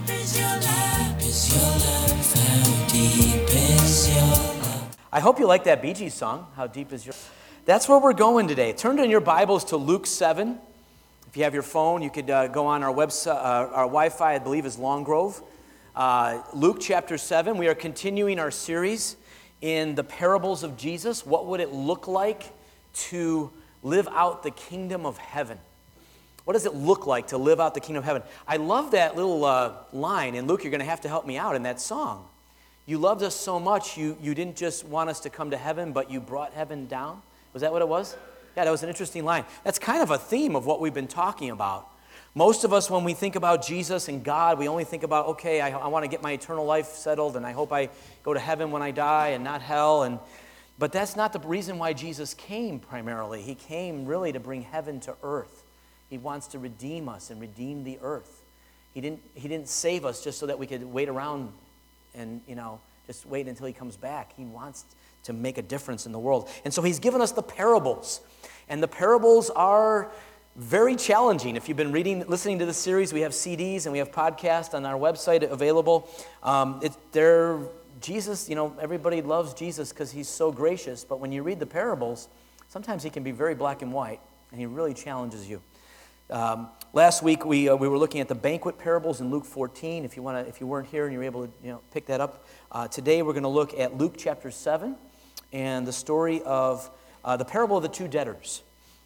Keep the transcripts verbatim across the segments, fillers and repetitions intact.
is your love? Deep is your love? How deep is your love? I hope you like that Bee Gees song, How Deep Is Your Love? That's where we're going today. Turn in your Bibles to Luke seven. If you have your phone, you could uh, go on our website. Uh, our Wi-Fi, I believe, is Longgrove. Uh, Luke chapter seven. We are continuing our series in the parables of Jesus. What would it look like to live out the kingdom of heaven? What does it look like to live out the kingdom of heaven? I love that little uh, line. And Luke, you're going to have to help me out in that song. You loved us so much, you, you didn't just want us to come to heaven, but you brought heaven down. Was that what it was? Yeah, that was an interesting line. That's kind of a theme of what we've been talking about. Most of us, when we think about Jesus and God, we only think about, okay, I, I want to get my eternal life settled, and I hope I go to heaven when I die and not hell. And But that's not the reason why Jesus came primarily. He came really to bring heaven to earth. He wants to redeem us and redeem the earth. He didn't, he didn't save us just so that we could wait around and, you know, just wait until he comes back. He wants to make a difference in the world. And so he's given us the parables. And the parables are very challenging. If you've been reading, listening to this series, we have C Ds and we have podcasts on our website available. Um, it, they're, Jesus, you know, everybody loves Jesus because he's so gracious. But when you read the parables, sometimes he can be very black and white. And he really challenges you. Um, last week we uh, we were looking at the banquet parables in Luke fourteen. If you want to, if you weren't here and you're able to, you know, pick that up, uh, today we're going to look at Luke chapter seven and the story of uh, the parable of the two debtors.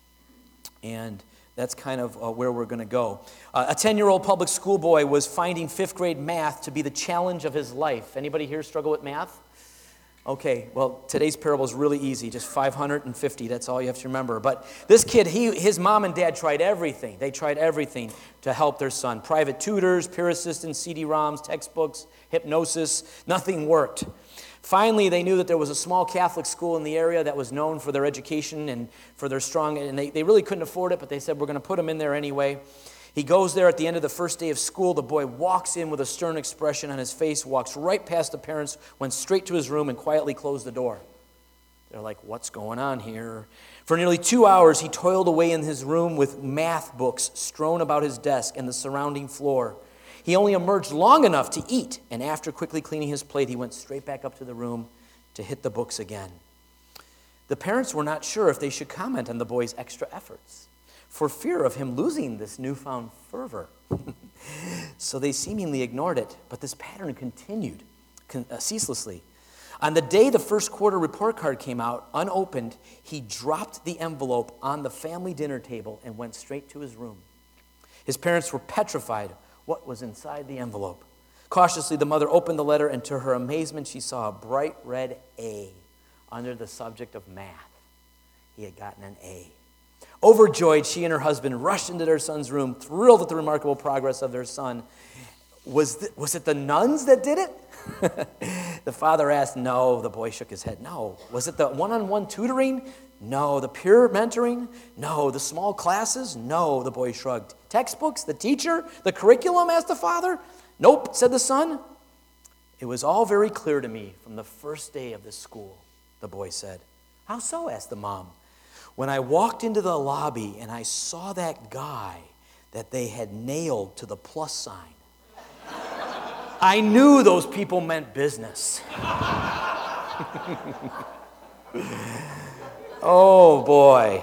And that's kind of uh, where we're going to go. Uh, a ten-year-old public school boy was finding fifth grade math to be the challenge of his life. Anybody here struggle with math? Okay, well, today's parable is really easy, just five hundred fifty, that's all you have to remember. But this kid, he, his mom and dad tried everything. They tried everything to help their son. Private tutors, peer assistants, C D ROMs, textbooks, hypnosis, nothing worked. Finally, they knew that there was a small Catholic school in the area that was known for their education and for their strong, and they, they really couldn't afford it, but they said, we're going to put him in there anyway. He goes there at the end of the first day of school. The boy walks in with a stern expression on his face, walks right past the parents, went straight to his room and quietly closed the door. They're like, what's going on here? For nearly two hours, he toiled away in his room with math books strewn about his desk and the surrounding floor. He only emerged long enough to eat, and after quickly cleaning his plate, he went straight back up to the room to hit the books again. The parents were not sure if they should comment on the boy's extra efforts, for fear of him losing this newfound fervor. So they seemingly ignored it, but this pattern continued con- uh, ceaselessly. On the day the first quarter report card came out, unopened, he dropped the envelope on the family dinner table and went straight to his room. His parents were petrified. What was inside the envelope? Cautiously, the mother opened the letter, and to her amazement, she saw a bright red A under the subject of math. He had gotten an A. Overjoyed, she and her husband rushed into their son's room, thrilled at the remarkable progress of their son. Was, th- was it the nuns that did it? The father asked. No. The boy shook his head. No. Was it the one-on-one tutoring? No. The peer mentoring? No. The small classes? No. The boy shrugged. Textbooks? The teacher? The curriculum? Asked the father. Nope, said the son. It was all very clear to me from the first day of this school, the boy said. How so? Asked the mom. When I walked into the lobby and I saw that guy that they had nailed to the plus sign, I knew those people meant business. Oh, boy.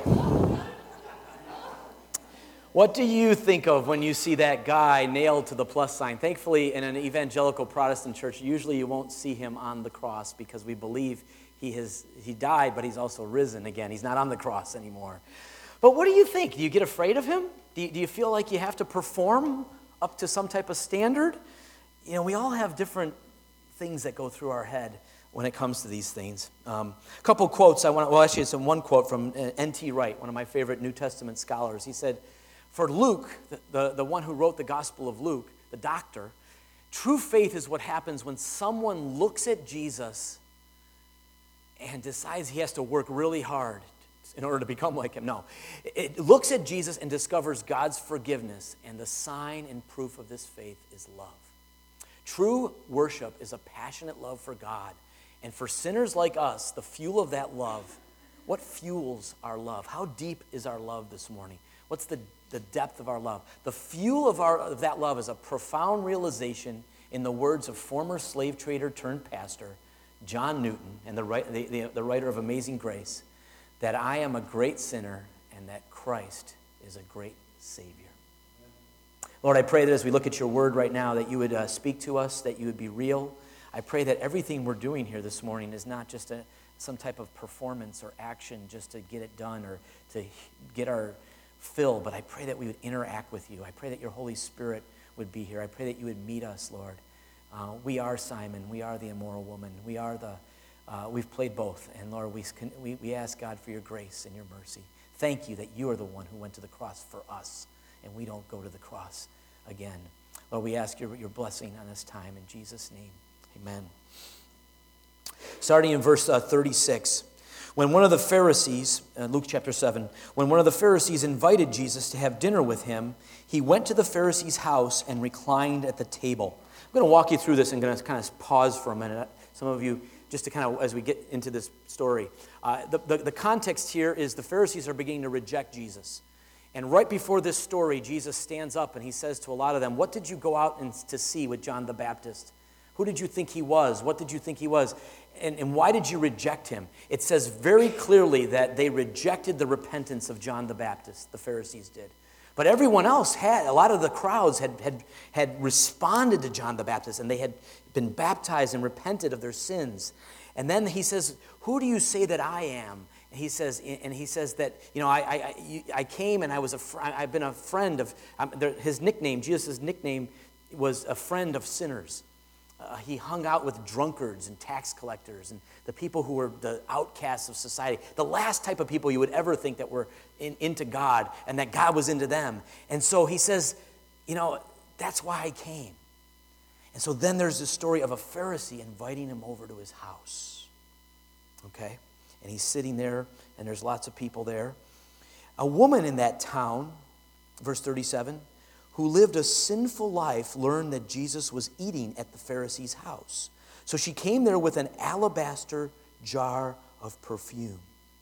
What do you think of when you see that guy nailed to the plus sign? Thankfully, in an evangelical Protestant church, usually you won't see him on the cross because we believe he has he died, but he's also risen again. He's not on the cross anymore. But what do you think? Do you get afraid of him? Do you, do you feel like you have to perform up to some type of standard? You know, we all have different things that go through our head when it comes to these things. Um, a couple quotes I want. Well, actually, it's one quote from N T Wright, one of my favorite New Testament scholars. He said, "For Luke, the, the, the one who wrote the Gospel of Luke, the doctor, true faith is what happens when someone looks at Jesus and decides he has to work really hard in order to become like him. No, it looks at Jesus and discovers God's forgiveness, and the sign and proof of this faith is love. True worship is a passionate love for God, and for sinners like us, the fuel of that love, what fuels our love? How deep is our love this morning? What's the, the depth of our love? The fuel of, our, of that love is a profound realization, in the words of former slave trader turned pastor John Newton, and the, the, the, the writer of Amazing Grace, that I am a great sinner and that Christ is a great Savior. Lord, I pray that as we look at your word right now, that you would uh, speak to us, that you would be real. I pray that everything we're doing here this morning is not just a, some type of performance or action just to get it done or to get our fill, but I pray that we would interact with you. I pray that your Holy Spirit would be here. I pray that you would meet us, Lord. Uh, we are Simon. We are the immoral woman. We are the, uh, we've played both. And Lord, we, we, we ask God for your grace and your mercy. Thank you that you are the one who went to the cross for us, and we don't go to the cross again. Lord, we ask your, your blessing on this time in Jesus' name. Amen. Starting in verse uh, thirty-six, when one of the Pharisees, uh, Luke chapter seven, when one of the Pharisees invited Jesus to have dinner with him, he went to the Pharisee's house and reclined at the table. I'm going to walk you through this and going to kind of pause for a minute. Some of you, just to kind of, as we get into this story. Uh, the, the, the context here is the Pharisees are beginning to reject Jesus. And right before this story, Jesus stands up and he says to a lot of them, what did you go out and to see with John the Baptist? Who did you think he was? What did you think he was? And, and why did you reject him? It says very clearly that they rejected the repentance of John the Baptist, the Pharisees did. But everyone else had, a lot of the crowds had, had, had responded to John the Baptist, and they had been baptized and repented of their sins. And then he says, who do you say that I am? And he says, and he says that, you know, I I, I came and I was a fr- I've been a friend of, um, there, his nickname, Jesus' nickname was a friend of sinners. Uh, he hung out with drunkards and tax collectors and the people who were the outcasts of society, the last type of people you would ever think that were in, into God and that God was into them. And so he says, you know, that's why I came. And so then there's this story of a Pharisee inviting him over to his house. Okay? And he's sitting there, and there's lots of people there. A woman in that town, verse thirty-seven, who lived a sinful life, learned that Jesus was eating at the Pharisee's house. So she came there with an alabaster jar of perfume.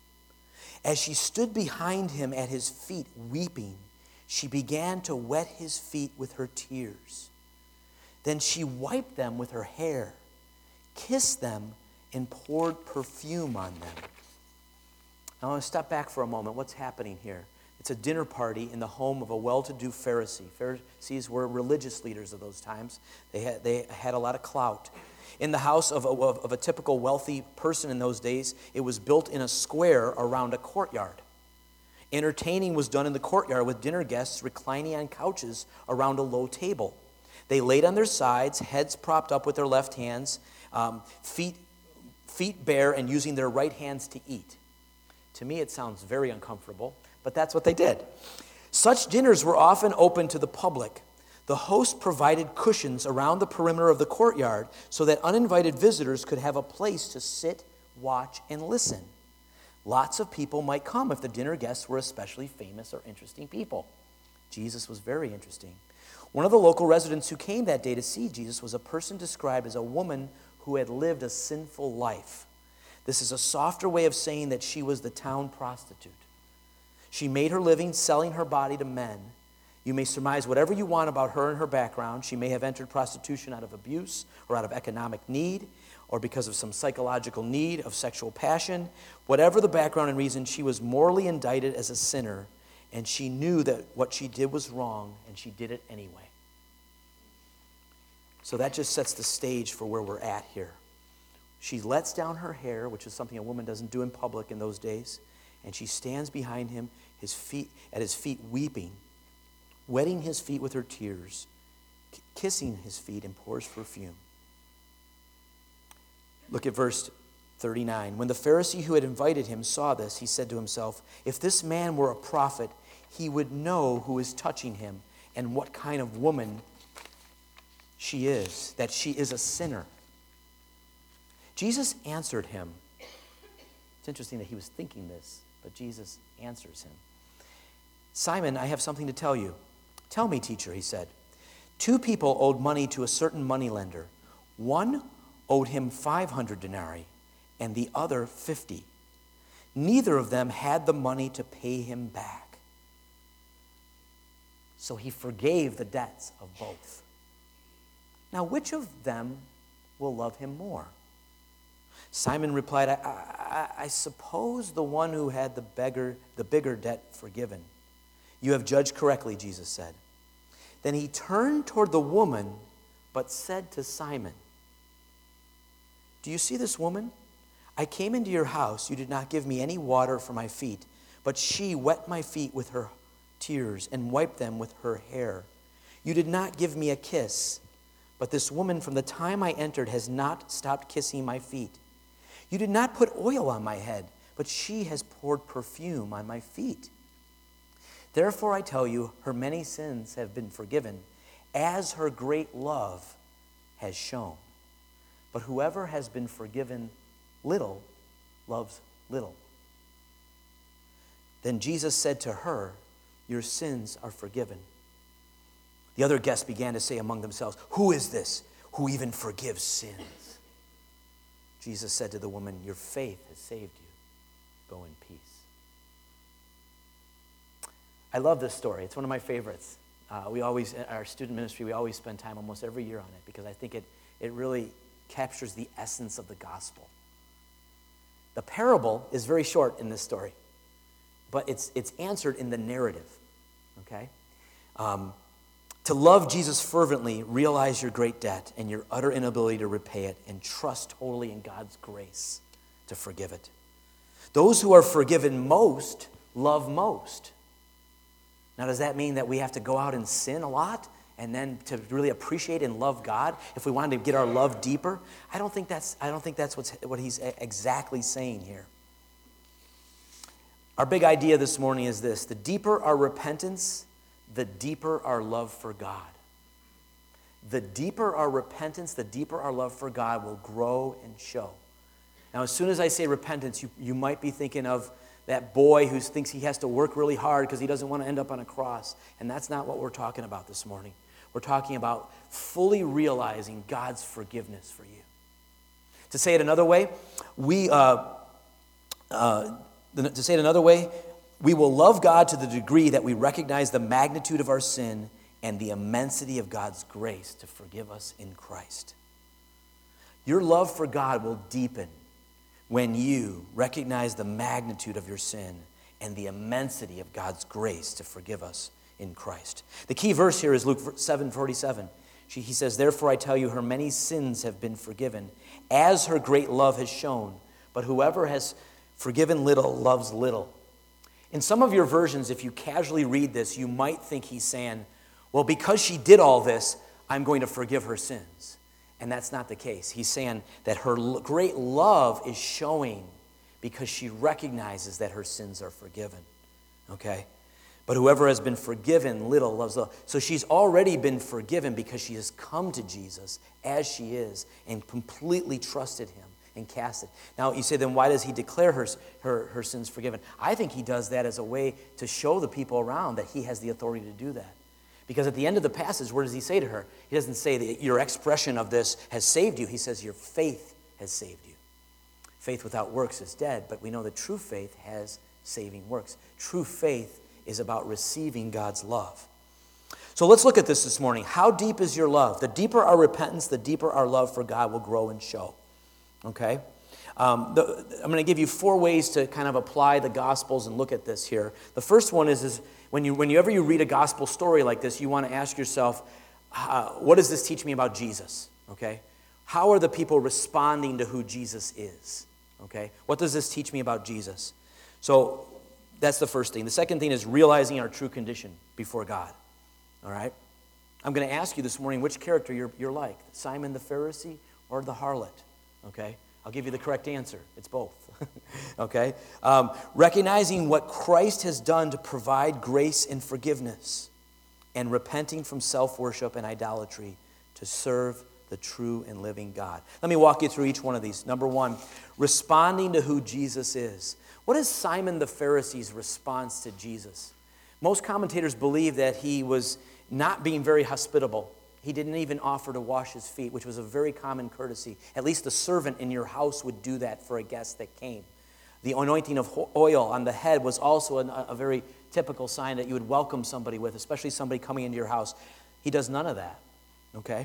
As she stood behind him at his feet weeping, she began to wet his feet with her tears. Then she wiped them with her hair, kissed them, and poured perfume on them. Now I want to step back for a moment. What's happening here? It's a dinner party in the home of a well-to-do Pharisee. Pharisees were religious leaders of those times. They had, they had a lot of clout. In the house of a, of a typical wealthy person in those days, it was built in a square around a courtyard. Entertaining was done in the courtyard with dinner guests reclining on couches around a low table. They laid on their sides, heads propped up with their left hands, um, feet, feet bare, and using their right hands to eat. To me, it sounds very uncomfortable. But that's what they did. Such dinners were often open to the public. The host provided cushions around the perimeter of the courtyard so that uninvited visitors could have a place to sit, watch, and listen. Lots of people might come if the dinner guests were especially famous or interesting people. Jesus was very interesting. One of the local residents who came that day to see Jesus was a person described as a woman who had lived a sinful life. This is a softer way of saying that she was the town prostitute. She made her living selling her body to men. You may surmise whatever you want about her and her background. She may have entered prostitution out of abuse or out of economic need or because of some psychological need of sexual passion. Whatever the background and reason, she was morally indicted as a sinner, and she knew that what she did was wrong, and she did it anyway. So that just sets the stage for where we're at here. She lets down her hair, which is something a woman doesn't do in public in those days. And she stands behind him, his feet at his feet weeping, wetting his feet with her tears, k- kissing his feet, and pours perfume. Look at verse thirty-nine. When the Pharisee who had invited him saw this, he said to himself, if this man were a prophet, he would know who is touching him and what kind of woman she is, that she is a sinner. Jesus answered him. It's interesting that he was thinking this. But Jesus answers him. Simon, I have something to tell you. Tell me, teacher, he said. Two people owed money to a certain moneylender. One owed him five hundred denarii and the other fifty. Neither of them had the money to pay him back. So he forgave the debts of both. Now, which of them will love him more? Simon replied, I, I, I suppose the one who had the beggar, the bigger debt forgiven. You have judged correctly, Jesus said. Then he turned toward the woman, but said to Simon, do you see this woman? I came into your house. You did not give me any water for my feet, but she wet my feet with her tears and wiped them with her hair. You did not give me a kiss, but this woman from the time I entered has not stopped kissing my feet. You did not put oil on my head, but she has poured perfume on my feet. Therefore I tell you, her many sins have been forgiven, as her great love has shown. But whoever has been forgiven little loves little. Then Jesus said to her, your sins are forgiven. The other guests began to say among themselves, who is this who even forgives sins? Jesus said to the woman, your faith has saved you. Go in peace. I love this story. It's one of my favorites. Uh, we always, in our student ministry, we always spend time almost every year on it because I think it, it really captures the essence of the gospel. The parable is very short in this story, but it's, it's answered in the narrative, okay? Um, to love Jesus fervently, realize your great debt and your utter inability to repay it, and trust totally in God's grace to forgive it. Those who are forgiven most love most. Now, does that mean that we have to go out and sin a lot and then to really appreciate and love God if we wanted to get our love deeper? I don't think that's, I don't think that's what's, what he's exactly saying here. Our big idea this morning is this: the deeper our repentance, the deeper our love for God. The deeper our repentance, the deeper our love for God will grow and show. Now, as soon as I say repentance, you, you might be thinking of that boy who thinks he has to work really hard because he doesn't want to end up on a cross. And that's not what we're talking about this morning. We're talking about fully realizing God's forgiveness for you. To say it another way, we uh, uh, to say it another way, we will love God to the degree that we recognize the magnitude of our sin and the immensity of God's grace to forgive us in Christ. Your love for God will deepen when you recognize the magnitude of your sin and the immensity of God's grace to forgive us in Christ. The key verse here is Luke seven forty-seven. He says, therefore I tell you, her many sins have been forgiven, as her great love has shown. But whoever has forgiven little loves little. In some of your versions, if you casually read this, you might think he's saying, well, because she did all this, I'm going to forgive her sins. And that's not the case. He's saying that her great love is showing because she recognizes that her sins are forgiven. Okay? But whoever has been forgiven little loves little. So she's already been forgiven because she has come to Jesus as she is and completely trusted him and cast it. Now, you say, then why does he declare her, her, her sins forgiven? I think he does that as a way to show the people around that he has the authority to do that. Because at the end of the passage, what does he say to her? He doesn't say that your expression of this has saved you. He says your faith has saved you. Faith without works is dead, but we know that true faith has saving works. True faith is about receiving God's love. So let's look at this this morning. How deep is your love? The deeper our repentance, the deeper our love for God will grow and show. Okay? Um, the, I'm going to give you four ways to kind of apply the Gospels and look at this here. The first one is, is when you, whenever you read a gospel story like this, you want to ask yourself, uh, what does this teach me about Jesus? Okay? How are the people responding to who Jesus is? Okay? What does this teach me about Jesus? So that's the first thing. The second thing is realizing our true condition before God. All right? I'm going to ask you this morning which character you're, you're like, Simon the Pharisee or the harlot. Okay? I'll give you the correct answer. It's both. Okay? Um, recognizing what Christ has done to provide grace and forgiveness, and repenting from self-worship and idolatry to serve the true and living God. Let me walk you through each one of these. Number one, responding to who Jesus is. What is Simon the Pharisee's response to Jesus? Most commentators believe that he was not being very hospitable. He didn't even offer to wash his feet, which was a very common courtesy. At least the servant in your house would do that for a guest that came. The anointing of oil on the head was also a, a very typical sign that you would welcome somebody with, especially somebody coming into your house. He does none of that, okay?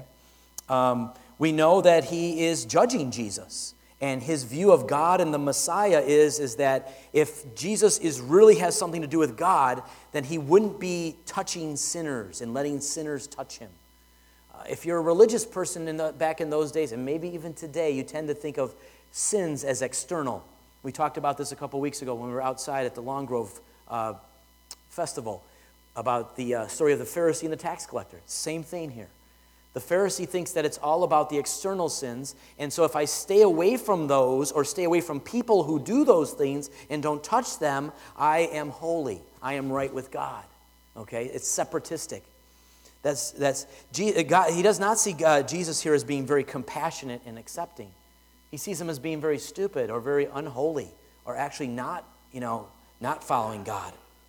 Um, we know that he is judging Jesus. And his view of God and the Messiah is, is that if Jesus is really has something to do with God, then he wouldn't be touching sinners and letting sinners touch him. Uh, if you're a religious person in the, back in those days, and maybe even today, you tend to think of sins as external. We talked about this a couple weeks ago when we were outside at the Long Grove uh, Festival about the uh, story of the Pharisee and the tax collector. Same thing here. The Pharisee thinks that it's all about the external sins, and so if I stay away from those or stay away from people who do those things and don't touch them, I am holy. I am right with God. Okay? It's separatistic. That's that's God. He does not see God, Jesus here as being very compassionate and accepting. He sees him as being very stupid or very unholy or actually not, you know, not following God.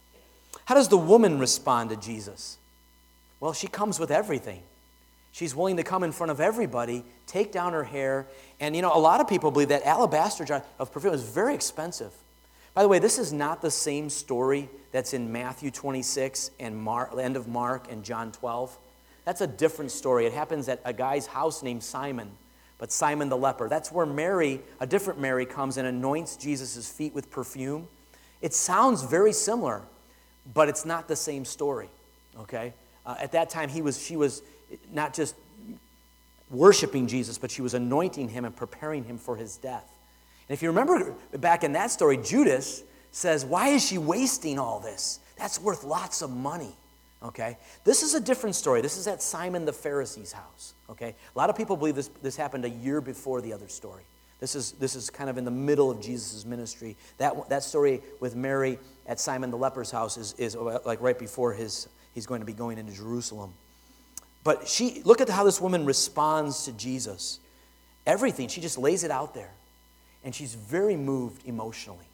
How does the woman respond to Jesus? Well, she comes with everything. She's willing to come in front of everybody, take down her hair. And, you know, a lot of people believe that alabaster jar of perfume is very expensive. By the way, this is not the same story that's in Matthew twenty-six and Mark, end of Mark and John twelve. That's a different story. It happens at a guy's house named Simon, but Simon the leper. That's where Mary, a different Mary, comes and anoints Jesus' feet with perfume. It sounds very similar, but it's not the same story, okay? Uh, at that time, he was, she was not just worshiping Jesus, but she was anointing him and preparing him for his death. And if you remember back in that story, Judas says, why is she wasting all this? That's worth lots of money, okay? This is a different story. This is at Simon the Pharisee's house, okay? A lot of people believe this, this happened a year before the other story. This is, this is kind of in the middle of Jesus' ministry. That, that story with Mary at Simon the leper's house is, is like right before his, he's going to be going into Jerusalem. But she, look at how this woman responds to Jesus. Everything, she just lays it out there. And she's very moved emotionally.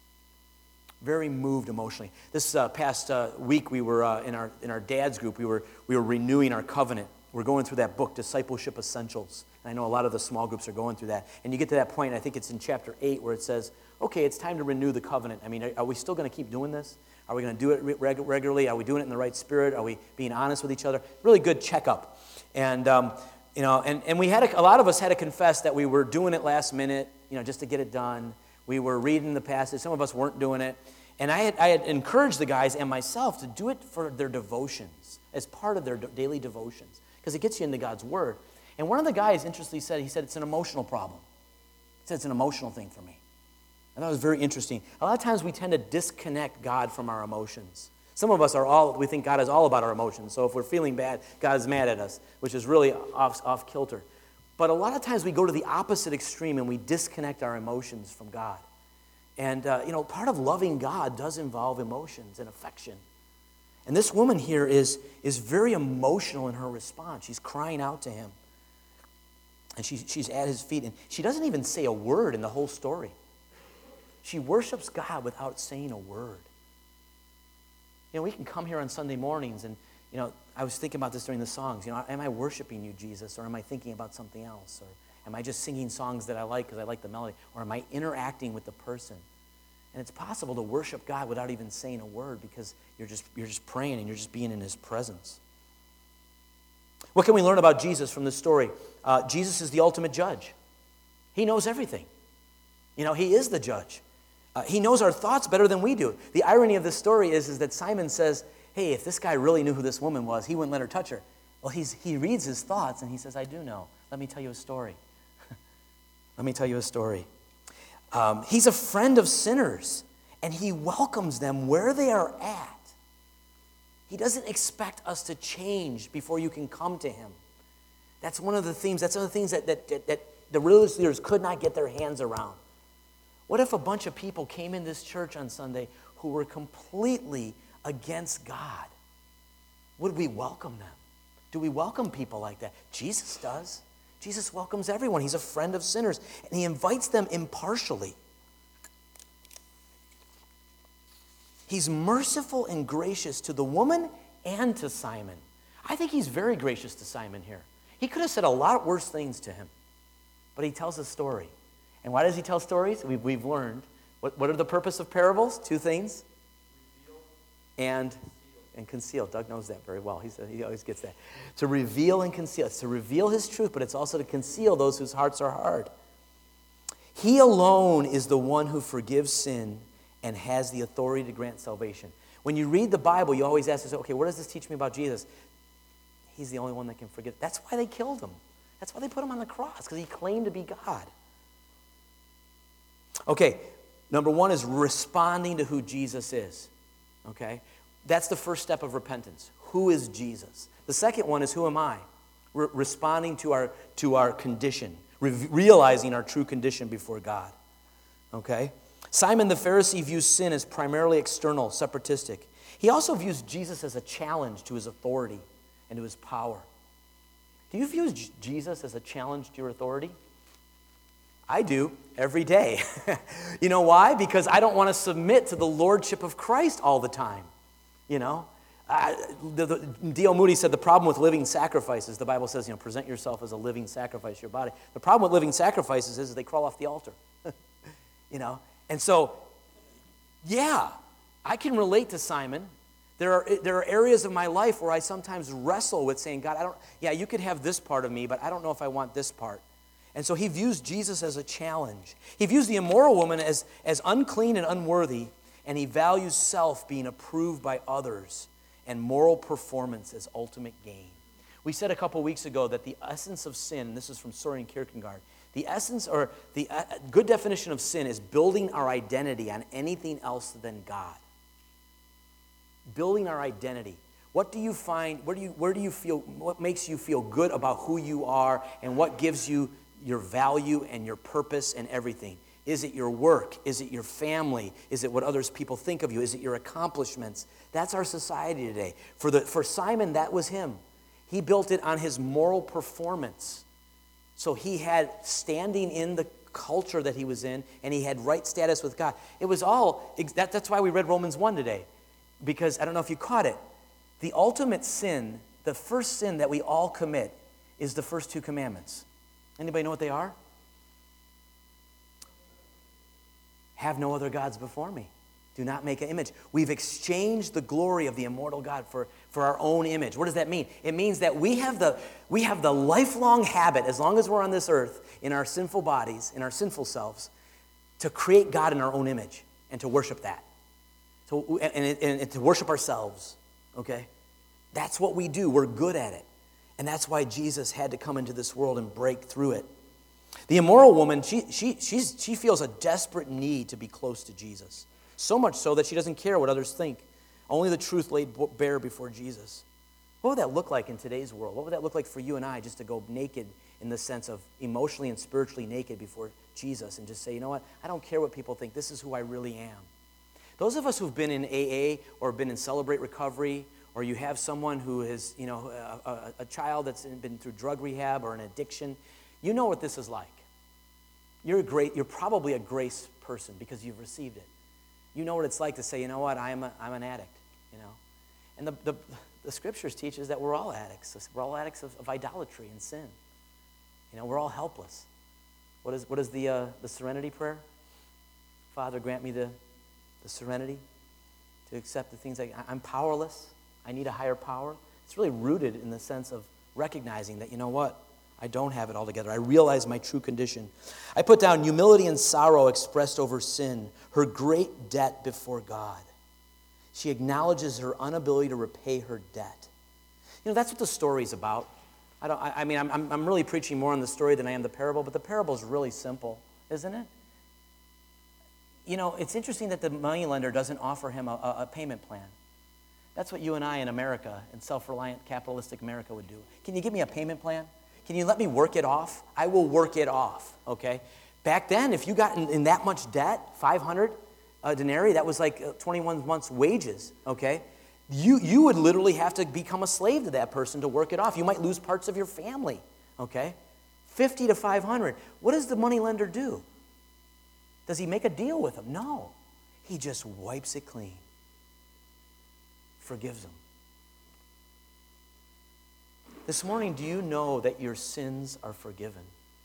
Very moved emotionally. This uh, past uh, week, we were uh, in our in our dad's group. We were we were renewing our covenant. We're going through that book, Discipleship Essentials. And I know a lot of the small groups are going through that. And you get to that point, I think it's in chapter eight, where it says, okay, it's time to renew the covenant. I mean, are, are we still going to keep doing this? Are we going to do it reg- regularly? Are we doing it in the right spirit? Are we being honest with each other? Really good checkup. And um, you know, and, and we had a, a lot of us had to confess that we were doing it last minute, you know, just to get it done. We were reading the passage. Some of us weren't doing it. And I had, I had encouraged the guys and myself to do it for their devotions, as part of their daily devotions, because it gets you into God's Word. And one of the guys, interestingly, said, he said, it's an emotional problem. He said, it's an emotional thing for me. And that was very interesting. A lot of times we tend to disconnect God from our emotions. Some of us are all, we think God is all about our emotions. So if we're feeling bad, God is mad at us, which is really off, off kilter. But a lot of times we go to the opposite extreme and we disconnect our emotions from God. And, uh, you know, part of loving God does involve emotions and affection. And this woman here is, is very emotional in her response. She's crying out to him. And she, she's at his feet. And she doesn't even say a word in the whole story. She worships God without saying a word. You know, we can come here on Sunday mornings and, you know, I was thinking about this during the songs. You know, am I worshiping you, Jesus, or am I thinking about something else? Or am I just singing songs that I like because I like the melody? Or am I interacting with the person? And it's possible to worship God without even saying a word because you're just, you're just praying and you're just being in his presence. What can we learn about Jesus from this story? Uh, Jesus is the ultimate judge. He knows everything. You know, he is the judge. Uh, he knows our thoughts better than we do. The irony of this story is, is that Simon says, hey, if this guy really knew who this woman was, he wouldn't let her touch her. Well, he's, he reads his thoughts and he says, I do know. Let me tell you a story. Let me tell you a story. Um, he's a friend of sinners, and he welcomes them where they are at. He doesn't expect us to change before you can come to him. That's one of the themes. That's one of the things that, that, that, that the religious leaders could not get their hands around. What if a bunch of people came in this church on Sunday who were completely against God? Would we welcome them? Do we welcome people like that? Jesus does. Jesus welcomes everyone. He's a friend of sinners, and he invites them impartially. He's merciful and gracious to the woman and to Simon. I think he's very gracious to Simon here. He could have said a lot worse things to him, but he tells a story. And why does he tell stories? We've, we've learned. What, what are the purpose of parables? Two things. and and conceal. Doug knows that very well. He's, he always gets that. To reveal and conceal. It's to reveal his truth, but it's also to conceal those whose hearts are hard. He alone is the one who forgives sin and has the authority to grant salvation. When you read the Bible, you always ask yourself, okay, what does this teach me about Jesus? He's the only one that can forgive. That's why they killed him. That's why they put him on the cross, because he claimed to be God. Okay, number one is responding to who Jesus is. Okay? That's the first step of repentance. Who is Jesus? The second one is, who am I? Re- responding to our, to our condition, re- realizing our true condition before God. Okay? Simon the Pharisee views sin as primarily external, separatistic. He also views Jesus as a challenge to his authority and to his power. Do you view J- Jesus as a challenge to your authority? I do, every day. You know why? Because I don't want to submit to the lordship of Christ all the time. You know? Uh, the, the, D L Moody said the problem with living sacrifices, the Bible says, you know, present yourself as a living sacrifice, your body. The problem with living sacrifices is they crawl off the altar. You know? And so, yeah, I can relate to Simon. There are, there are areas of my life where I sometimes wrestle with saying, God, I don't, yeah, you could have this part of me, but I don't know if I want this part. And so he views Jesus as a challenge. He views the immoral woman as, as unclean and unworthy, and he values self being approved by others and moral performance as ultimate gain. We said a couple weeks ago that the essence of sin, and this is from Soren Kierkegaard, the essence or the uh, good definition of sin is building our identity on anything else than God. Building our identity. What do you find, where do you, where do you feel, what makes you feel good about who you are, and what gives you your value and your purpose and everything? Is it your work? Is it your family? Is it what others people think of you? Is it your accomplishments? That's our society today. For, the, for Simon, that was him. He built it on his moral performance. So he had standing in the culture that he was in, and he had right status with God. It was all, that, that's why we read Romans one today. Because, I don't know if you caught it, the ultimate sin, the first sin that we all commit is the first two commandments. Anybody know what they are? Have no other gods before me. Do not make an image. We've exchanged the glory of the immortal God for, for our own image. What does that mean? It means that we have the we have the lifelong habit, as long as we're on this earth, in our sinful bodies, in our sinful selves, to create God in our own image and to worship that. So, and, and, and to worship ourselves, okay? That's what we do. We're good at it. And that's why Jesus had to come into this world and break through it. The immoral woman, she, she, she's, she feels a desperate need to be close to Jesus. So much so that she doesn't care what others think. Only the truth laid bare before Jesus. What would that look like in today's world? What would that look like for you and I, just to go naked in the sense of emotionally and spiritually naked before Jesus and just say, you know what, I don't care what people think. This is who I really am. Those of us who've been in A A or been in Celebrate Recovery, or you have someone who is, you know, a, a, a child that's been through drug rehab or an addiction, you know what this is like. You're a great, you're probably a grace person because you've received it. You know what it's like to say, you know what, I'm a, I'm an addict, you know. And the, the, the scriptures teach us that we're all addicts. We're all addicts of, of idolatry and sin. You know, we're all helpless. What is, what is the, uh, the serenity prayer? Father, grant me the, the serenity to accept the things like, I'm powerless. I need a higher power. It's really rooted in the sense of recognizing that, you know what, I don't have it all together. I realize my true condition. I put down humility and sorrow expressed over sin, her great debt before God. She acknowledges her inability to repay her debt. You know, that's what the story's about. I don't. I, I mean, I'm, I'm really preaching more on the story than I am the parable, but the parable is really simple, isn't it? You know, it's interesting that the moneylender doesn't offer him a, a payment plan. That's what you and I in America, in self-reliant capitalistic America, would do. Can you give me a payment plan? Can you let me work it off? I will work it off, okay? Back then, if you got in, in that much debt, five hundred uh, denarii, that was like uh, twenty-one months' wages, okay? You, you would literally have to become a slave to that person to work it off. You might lose parts of your family, okay? fifty to five hundred. What does the moneylender do? Does he make a deal with them? No. He just wipes it clean. Forgives them. This morning, do you know that your sins are forgiven?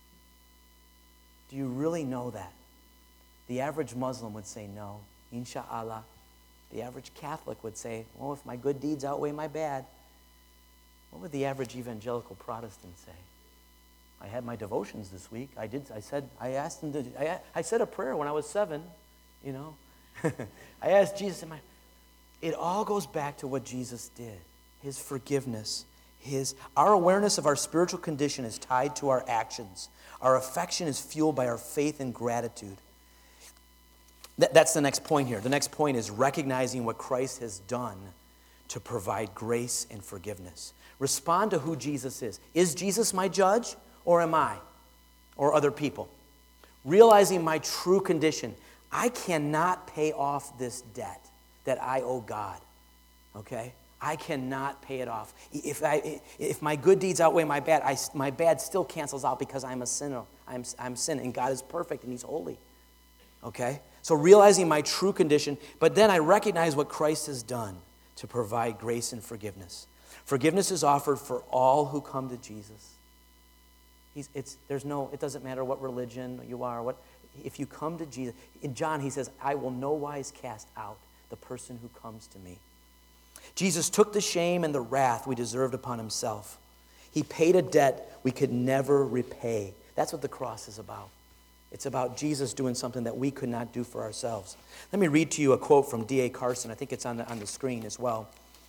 Do you really know that? The average Muslim would say no. Insha'Allah. The average Catholic would say, well, if my good deeds outweigh my bad. What would the average evangelical Protestant say? I had my devotions this week. I did. I said. I asked him to. I, I said a prayer when I was seven. You know, I asked Jesus. Am I, it all goes back to what Jesus did. His forgiveness. His our awareness of our spiritual condition is tied to our actions. Our affection is fueled by our faith and gratitude. That, that's the next point here. The next point is recognizing what Christ has done to provide grace and forgiveness. Respond to who Jesus is. Is Jesus my judge, or am I, or other people? Realizing my true condition. I cannot pay off this debt that I owe God. Okay? I cannot pay it off. If I, if my good deeds outweigh my bad, I, my bad still cancels out because I'm a sinner. I'm, I'm sinning, and God is perfect, and He's holy. Okay? So realizing my true condition, but then I recognize what Christ has done to provide grace and forgiveness. Forgiveness is offered for all who come to Jesus. He's, it's, there's no, it doesn't matter what religion you are. What, if you come to Jesus, in John he says, I will no wise cast out the person who comes to me. Jesus took the shame and the wrath we deserved upon himself. He paid a debt we could never repay. That's what the cross is about. It's about Jesus doing something that we could not do for ourselves. Let me read to you a quote from D A Carson. I think it's on the, on the screen as well.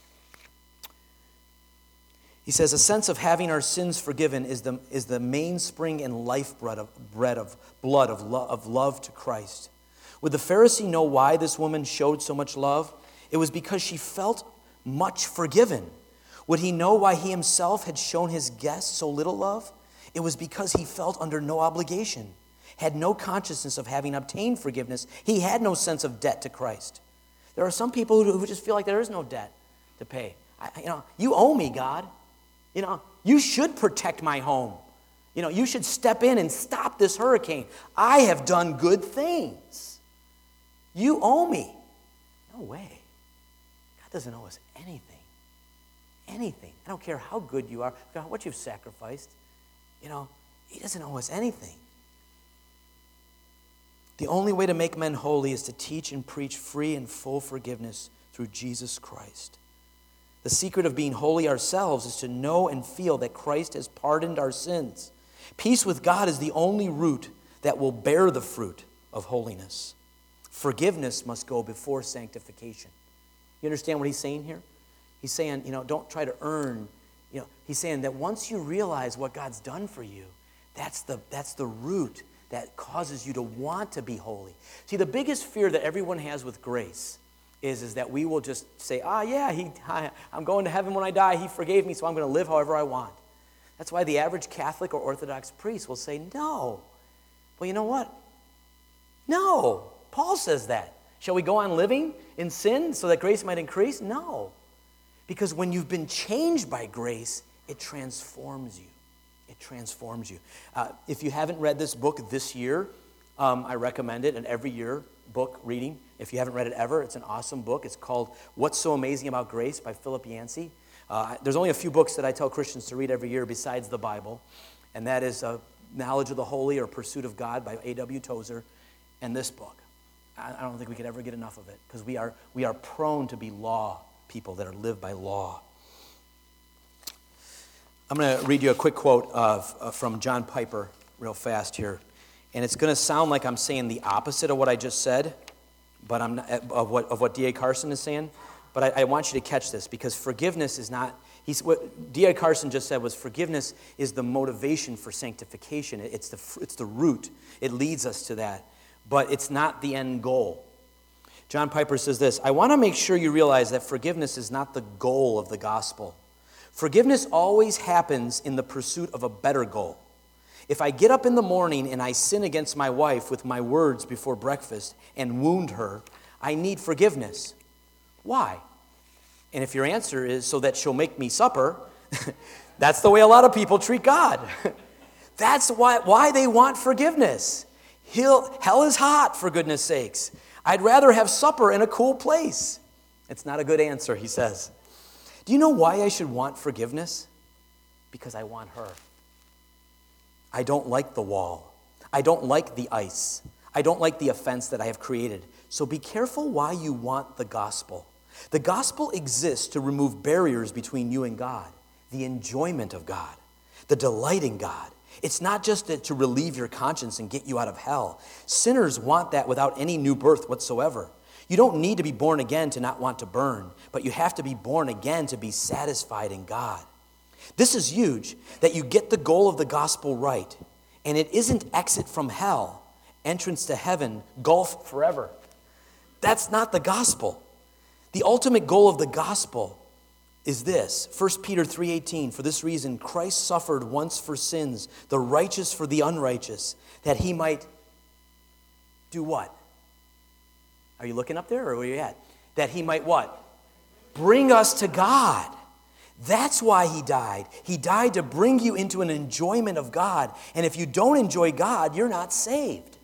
He says, a sense of having our sins forgiven is the, is the mainspring and lifeblood of, bread of blood of, lo- of love to Christ. Would the Pharisee know why this woman showed so much love? It was because she felt much forgiven. Would he know why he himself had shown his guests so little love? It was because he felt under no obligation, had no consciousness of having obtained forgiveness. He had no sense of debt to Christ. There are some people who, who just feel like there is no debt to pay. I, you know, you owe me, God. You know, you should protect my home. You know, you should step in and stop this hurricane. I have done good things. You owe me. No way. God doesn't owe us anything. Anything. I don't care how good you are, what you've sacrificed. You know, he doesn't owe us anything. The only way to make men holy is to teach and preach free and full forgiveness through Jesus Christ. The secret of being holy ourselves is to know and feel that Christ has pardoned our sins. Peace with God is the only root that will bear the fruit of holiness. Forgiveness must go before sanctification. You understand what he's saying here? He's saying, you know, don't try to earn. You know, he's saying that once you realize what God's done for you, that's the, that's the root that causes you to want to be holy. See, the biggest fear that everyone has with grace is, is that we will just say, ah, yeah, he, I, I'm going to heaven when I die. He forgave me, so I'm going to live however I want. That's why the average Catholic or Orthodox priest will say, no. Well, you know what? No. Paul says that. Shall we go on living in sin so that grace might increase? No. Because when you've been changed by grace, it transforms you. It transforms you. Uh, if you haven't read this book this year, um, I recommend it, an every year book reading. If you haven't read it ever, it's an awesome book. It's called What's So Amazing About Grace by Philip Yancey. Uh, there's only a few books that I tell Christians to read every year besides the Bible, and that is uh, Knowledge of the Holy or Pursuit of God by A W Tozer, and this book. I, I don't think we could ever get enough of it, because we are, we are prone to be law people that are live by law. I'm going to read you a quick quote of, uh, from John Piper real fast here. And it's going to sound like I'm saying the opposite of what I just said, but I'm not, of what of what D A Carson is saying. But I, I want you to catch this, because forgiveness is not, he's, what D A Carson just said was forgiveness is the motivation for sanctification. It's the, it's the root. It leads us to that. But it's not the end goal. John Piper says this, I want to make sure you realize that forgiveness is not the goal of the gospel. Forgiveness always happens in the pursuit of a better goal. If I get up in the morning and I sin against my wife with my words before breakfast and wound her, I need forgiveness. Why? And if your answer is so that she'll make me supper, that's the way a lot of people treat God. That's why, why they want forgiveness. He'll, hell is hot, for goodness sakes. I'd rather have supper in a cool place. It's not a good answer, he says. Do you know why I should want forgiveness? Because I want her. I don't like the wall. I don't like the ice. I don't like the offense that I have created. So be careful why you want the gospel. The gospel exists to remove barriers between you and God, the enjoyment of God, the delight in God. It's not just to relieve your conscience and get you out of hell. Sinners want that without any new birth whatsoever. You don't need to be born again to not want to burn, but you have to be born again to be satisfied in God. This is huge, that you get the goal of the gospel right. And it isn't exit from hell, entrance to heaven, gulf forever. That's not the gospel. The ultimate goal of the gospel is this. First Peter three eighteen, for this reason Christ suffered once for sins, the righteous for the unrighteous, that he might do what? Are you looking up there or where are you at? That he might what? Bring us to God. That's why he died. He died to bring you into an enjoyment of God. And if you don't enjoy God, you're not saved.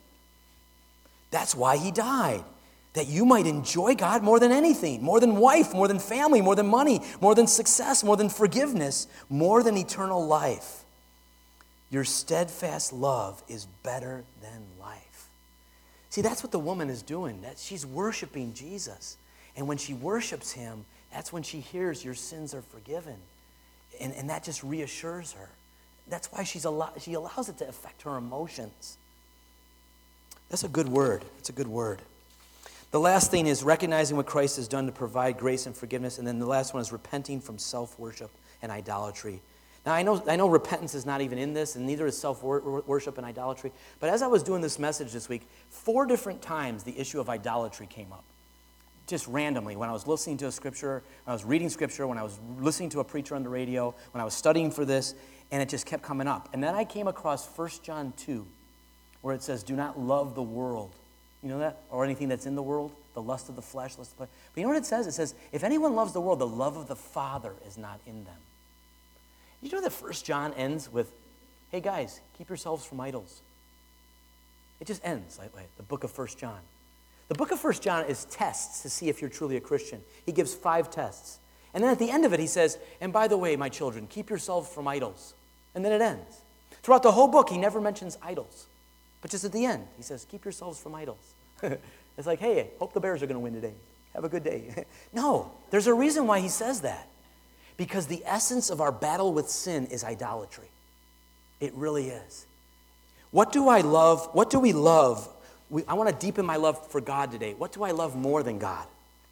That's why he died. That you might enjoy God more than anything, more than wife, more than family, more than money, more than success, more than forgiveness, more than eternal life. Your steadfast love is better than life. See, that's what the woman is doing. That she's worshiping Jesus. And when she worships him, that's when she hears your sins are forgiven. And, and that just reassures her. That's why she's allow, she allows it to affect her emotions. That's a good word. It's a good word. The last thing is recognizing what Christ has done to provide grace and forgiveness. And then the last one is repenting from self-worship and idolatry. Now, I know, I know repentance is not even in this, and neither is self-worship and idolatry. But as I was doing this message this week, four different times the issue of idolatry came up. Just randomly, when I was listening to a scripture, when I was reading scripture, when I was listening to a preacher on the radio, when I was studying for this, and it just kept coming up. And then I came across First John two, where it says, do not love the world. You know that? Or anything that's in the world, the lust of the flesh, lust of the flesh. But you know what it says? It says, if anyone loves the world, the love of the Father is not in them. You know that First John ends with, hey guys, keep yourselves from idols. It just ends like, like the book of First John. The book of First John is tests to see if you're truly a Christian. He gives five tests. And then at the end of it, he says, and by the way, my children, keep yourselves from idols. And then it ends. Throughout the whole book, he never mentions idols. But just at the end, he says, keep yourselves from idols. It's like, hey, hope the Bears are going to win today. Have a good day. No, there's a reason why he says that. Because the essence of our battle with sin is idolatry. It really is. What do I love? What do we love? We, I want to deepen my love for God today. What do I love more than God?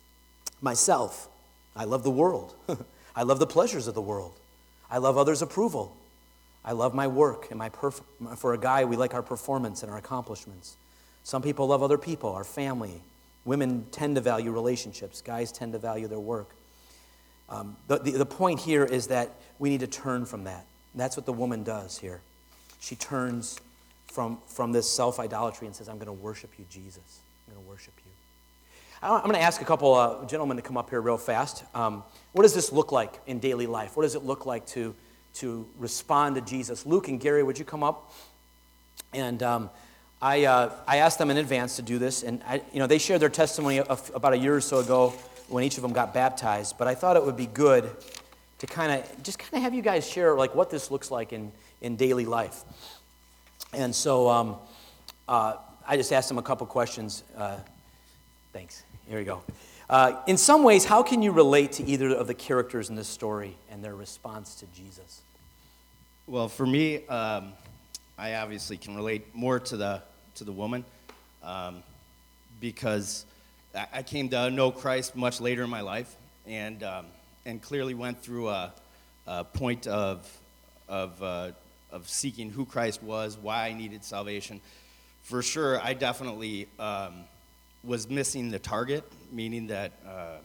Myself. I love the world. I love the pleasures of the world. I love others' approval. I love my work and my perf- for a guy, we like our performance and our accomplishments. Some people love other people, our family. Women tend to value relationships. Guys tend to value their work. Um, the, the, the point here is that we need to turn from that. And that's what the woman does here. She turns from, from this self-idolatry and says, I'm going to worship you, Jesus. I'm going to worship you. I'm going to ask a couple uh, gentlemen to come up here real fast. Um, what does this look like in daily life? What does it look like to, to respond to Jesus? Luke and Gary, would you come up? And um, I, uh, I asked them in advance to do this. And I, you know, they shared their testimony of, about a year or so ago when each of them got baptized. But I thought it would be good to kind of just kind of have you guys share like what this looks like in, in daily life. And so um, uh, I just asked them a couple questions. Uh, thanks. Here we go. Uh, in some ways, how can you relate to either of the characters in this story and their response to Jesus? Well, for me, um, I obviously can relate more to the to the woman um, because I, I came to know Christ much later in my life, and um, and clearly went through a, a point of of uh, of seeking who Christ was, why I needed salvation. For sure, I definitely. Um, was missing the target, meaning that uh,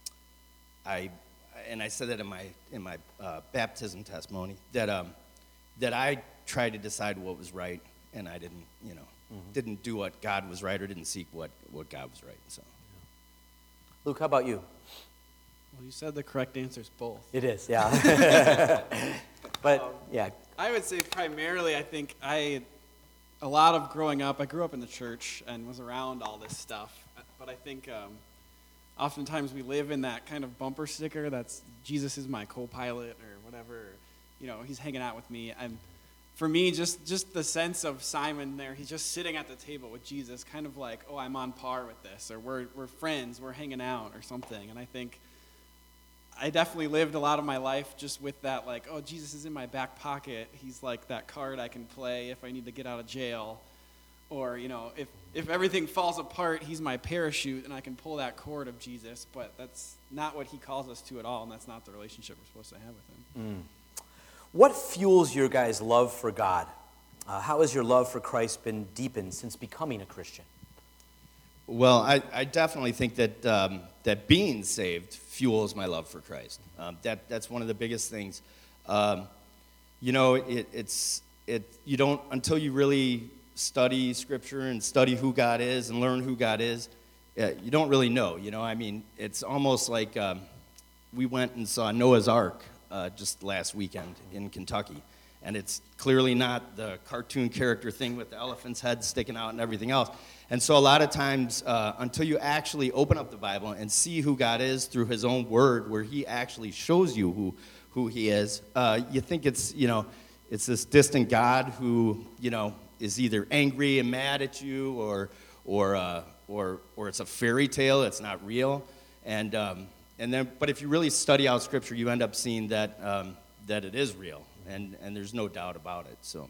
I, and I said that in my in my uh, baptism testimony, that um, that I tried to decide what was right, and I didn't, you know, mm-hmm. didn't do what God was right, or didn't seek what, what God was right. So, Luke, how about you? Well, you said the correct answer is both. It is, yeah. But um, yeah, I would say primarily, I think I. A lot of growing up, I grew up in the church and was around all this stuff. But I think um, oftentimes we live in that kind of bumper sticker that's Jesus is my co-pilot or whatever. You know, he's hanging out with me. And for me, just, just the sense of Simon there, he's just sitting at the table with Jesus, kind of like, oh, I'm on par with this, or we're we're friends, we're hanging out, or something. And I think I definitely lived a lot of my life just with that, like, oh, Jesus is in my back pocket. He's like that card I can play if I need to get out of jail. Or, you know, if, if everything falls apart, he's my parachute, and I can pull that cord of Jesus. But that's not what he calls us to at all, and that's not the relationship we're supposed to have with him. Mm. What fuels your guys' love for God? Uh, how has your love for Christ been deepened since becoming a Christian? Well, I, I definitely think that um, that being saved fuels my love for Christ. Um, that that's one of the biggest things. Um, you know, it, it's it you don't until you really study Scripture and study who God is and learn who God is, uh, you don't really know. You know, I mean, it's almost like um, we went and saw Noah's Ark uh, just last weekend in Kentucky. And it's clearly not the cartoon character thing with the elephant's head sticking out and everything else. And so a lot of times, uh, until you actually open up the Bible and see who God is through his own word, where he actually shows you who, who he is, uh, you think it's, you know, it's this distant God who, you know, is either angry and mad at you, or, or, uh, or, or it's a fairy tale, it's not real. And, um, and then, but if you really study out Scripture, you end up seeing that, um, that it is real. And, and there's no doubt about it. So,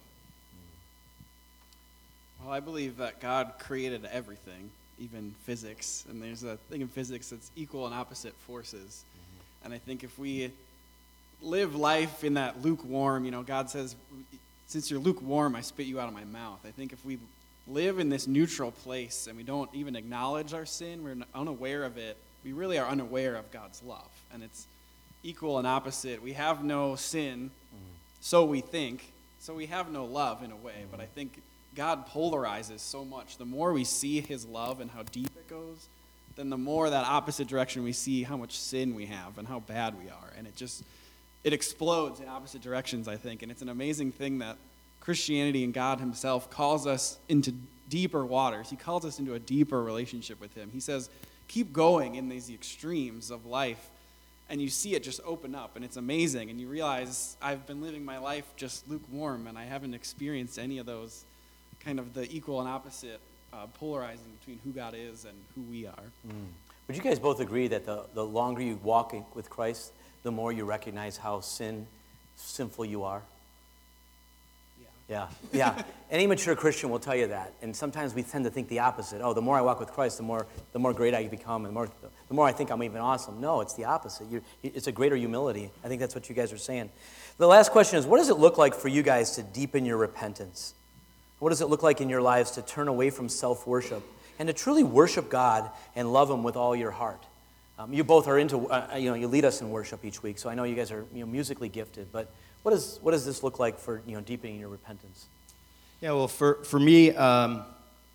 well, I believe that God created everything, even physics. And there's a thing in physics that's equal and opposite forces. Mm-hmm. And I think if we live life in that lukewarm, you know, God says, since you're lukewarm, I spit you out of my mouth. I think if we live in this neutral place and we don't even acknowledge our sin, we're unaware of it, we really are unaware of God's love. And it's equal and opposite. We have no sin. Mm-hmm. So we think, so we have no love in a way, but I think God polarizes so much. The more we see his love and how deep it goes, then the more that opposite direction we see how much sin we have and how bad we are. And it just, it explodes in opposite directions, I think. And it's an amazing thing that Christianity and God himself calls us into deeper waters. He calls us into a deeper relationship with him. He says, keep going in these extremes of life. And you see it just open up, and it's amazing. And you realize I've been living my life just lukewarm, and I haven't experienced any of those kind of the equal and opposite uh, polarizing between who God is and who we are. Mm. Would you guys both agree that the, the longer you walk in, with Christ, the more you recognize how sin, sinful you are? Yeah, yeah. Any mature Christian will tell you that. And sometimes we tend to think the opposite. Oh, the more I walk with Christ, the more the more great I become, and the more, the more I think I'm even awesome. No, it's the opposite. You're, it's a greater humility. I think that's what you guys are saying. The last question is, what does it look like for you guys to deepen your repentance? What does it look like in your lives to turn away from self-worship and to truly worship God and love him with all your heart? Um, you both are into, uh, you know, you lead us in worship each week, so I know you guys are, you know, musically gifted, but What does what does this look like for, you know, deepening your repentance? Yeah, well, for for me, um,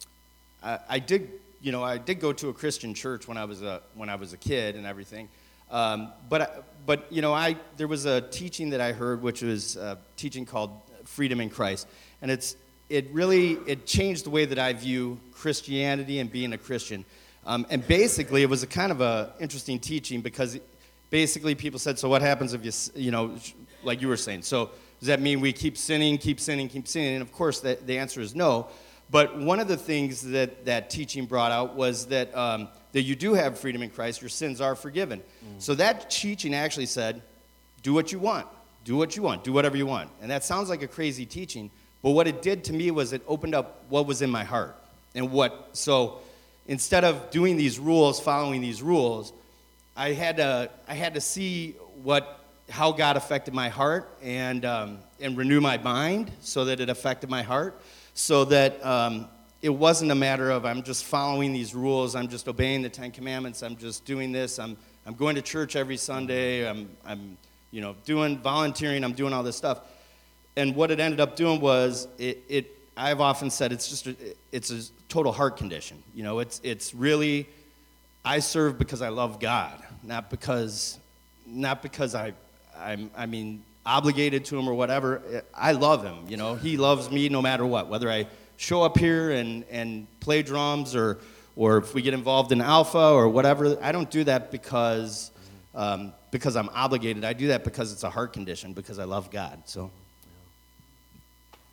I, I did you know I did go to a Christian church when I was a when I was a kid and everything, um, but but you know I there was a teaching that I heard, which was a teaching called Freedom in Christ, and it's it really it changed the way that I view Christianity and being a Christian, um, and basically it was a kind of a interesting teaching because basically people said, so what happens if you you know like you were saying, so does that mean we keep sinning, keep sinning, keep sinning? And of course, the, the answer is no. But one of the things that that teaching brought out was that um, that you do have freedom in Christ. Your sins are forgiven. Mm. So that teaching actually said, do what you want. Do what you want. Do whatever you want. And that sounds like a crazy teaching. But what it did to me was it opened up what was in my heart. And what, so instead of doing these rules, following these rules, I had to, I had to see what, how God affected my heart and um, and renew my mind so that it affected my heart, so that um, it wasn't a matter of I'm just following these rules, I'm just obeying the Ten Commandments, I'm just doing this, I'm I'm going to church every Sunday, I'm I'm you know doing volunteering, I'm doing all this stuff, and what it ended up doing was it, it I've often said it's just a, it's a total heart condition. You know, it's it's really I serve because I love God, not because not because I. I'm, I mean, obligated to him or whatever. I love him, you know. He loves me no matter what, whether I show up here and, and play drums or or if we get involved in Alpha or whatever. I don't do that because um, because I'm obligated. I do that because it's a heart condition, because I love God. So,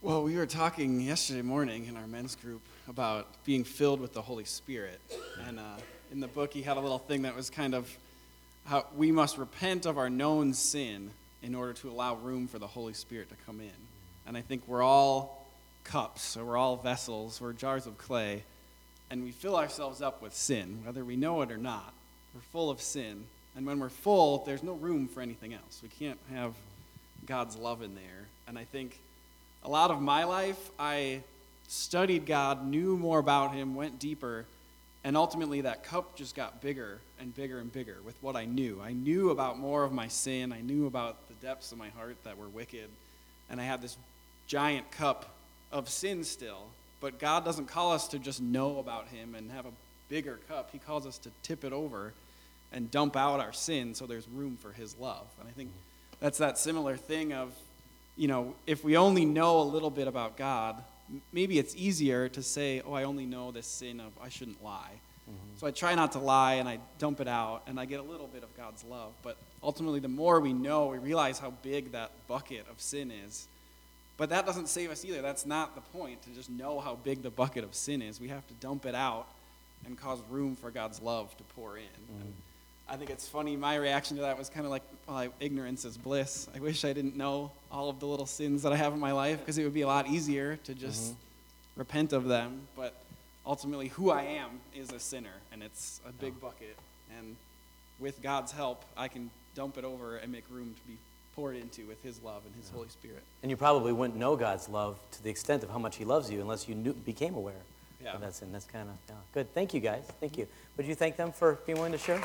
Well, we were talking yesterday morning in our men's group about being filled with the Holy Spirit. And uh, in the book, he had a little thing that was kind of how we must repent of our known sin in order to allow room for the Holy Spirit to come in. And I think we're all cups, so we're all vessels, we're jars of clay, and we fill ourselves up with sin, whether we know it or not. We're full of sin. And when we're full, there's no room for anything else. We can't have God's love in there. And I think a lot of my life, I studied God, knew more about him, went deeper, and ultimately that cup just got bigger and bigger and bigger with what I knew. I knew about more of my sin. I knew about the depths of my heart that were wicked. And I had this giant cup of sin still. But God doesn't call us to just know about him and have a bigger cup. He calls us to tip it over and dump out our sin so there's room for his love. And I think that's that similar thing of, you know, if we only know a little bit about God, maybe it's easier to say, oh, I only know this sin of I shouldn't lie. Mm-hmm. So I try not to lie, and I dump it out, and I get a little bit of God's love. But ultimately, the more we know, we realize how big that bucket of sin is. But that doesn't save us either. That's not the point, to just know how big the bucket of sin is. We have to dump it out and cause room for God's love to pour in. Mm-hmm. And I think it's funny, my reaction to that was kind of like, well, I, ignorance is bliss. I wish I didn't know all of the little sins that I have in my life, because it would be a lot easier to just mm-hmm. repent of them. But ultimately, who I am is a sinner, and it's a big bucket. And with God's help, I can dump it over and make room to be poured into with his love and his yeah. Holy Spirit. And you probably wouldn't know God's love to the extent of how much he loves you unless you knew, became aware yeah. of that sin. That's kind of yeah. good. Thank you, guys. Thank you. Would you thank them for being willing to share?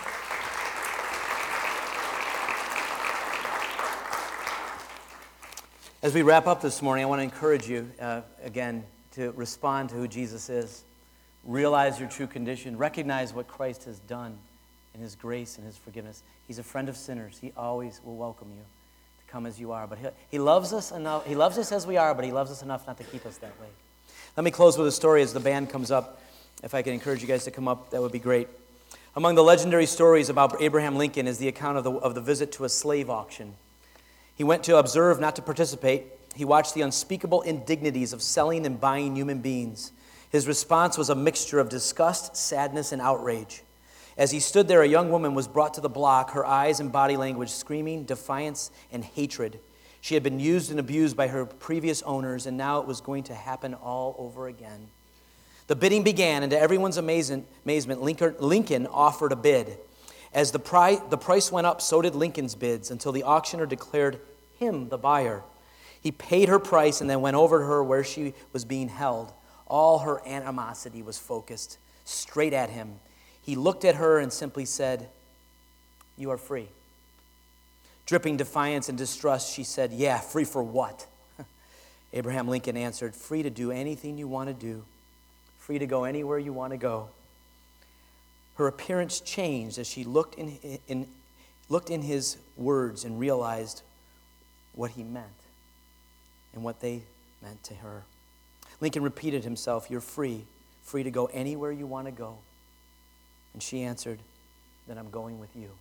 As we wrap up this morning, I want to encourage you, uh, again, to respond to who Jesus is. Realize your true condition. Recognize what Christ has done in his grace and his forgiveness. He's a friend of sinners. He always will welcome you to come as you are. But he, he loves us enough. He loves us as we are, but he loves us enough not to keep us that way. Let me close with a story as the band comes up. If I can encourage you guys to come up, that would be great. Among the legendary stories about Abraham Lincoln is the account of the, of the visit to a slave auction. He went to observe, not to participate. He watched the unspeakable indignities of selling and buying human beings. His response was a mixture of disgust, sadness, and outrage. As he stood there, a young woman was brought to the block, her eyes and body language screaming defiance and hatred. She had been used and abused by her previous owners, and now it was going to happen all over again. The bidding began, and to everyone's amazement, Lincoln, Lincoln offered a bid. As the, pri- the price went up, so did Lincoln's bids, until the auctioneer declared him the buyer. He paid her price and then went over to her where she was being held. All her animosity was focused straight at him. He looked at her and simply said, "You are free." Dripping defiance and distrust, she said, "Yeah, free for what?" Abraham Lincoln answered, "Free to do anything you want to do. Free to go anywhere you want to go." Her appearance changed as she looked in, in, looked in his words and realized what he meant and what they meant to her. Lincoln repeated himself, "You're free, free to go anywhere you want to go." And she answered, "Then I'm going with you."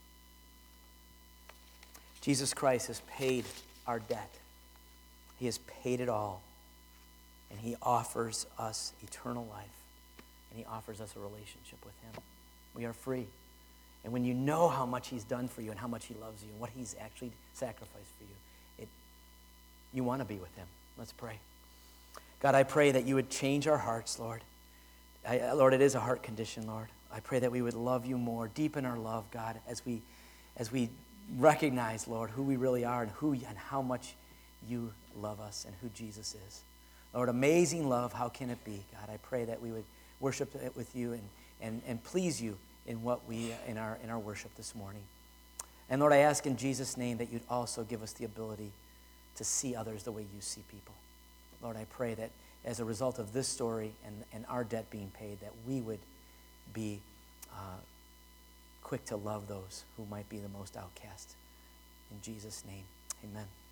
Jesus Christ has paid our debt. He has paid it all. And he offers us eternal life. And he offers us a relationship with him. We are free. And when you know how much he's done for you and how much he loves you and what he's actually sacrificed for you, it, you want to be with him. Let's pray. God, I pray that you would change our hearts, Lord. I, Lord, it is a heart condition, Lord. I pray that we would love you more, deepen our love, God, as we as we recognize, Lord, who we really are and who and how much you love us and who Jesus is. Lord, amazing love, how can it be? God, I pray that we would worship it with you and, and, and please you in what we in our in our worship this morning. And Lord, I ask in Jesus' name that you'd also give us the ability to see others the way you see people. Lord, I pray that as a result of this story and, and our debt being paid, that we would be uh, quick to love those who might be the most outcast. In Jesus' name, amen.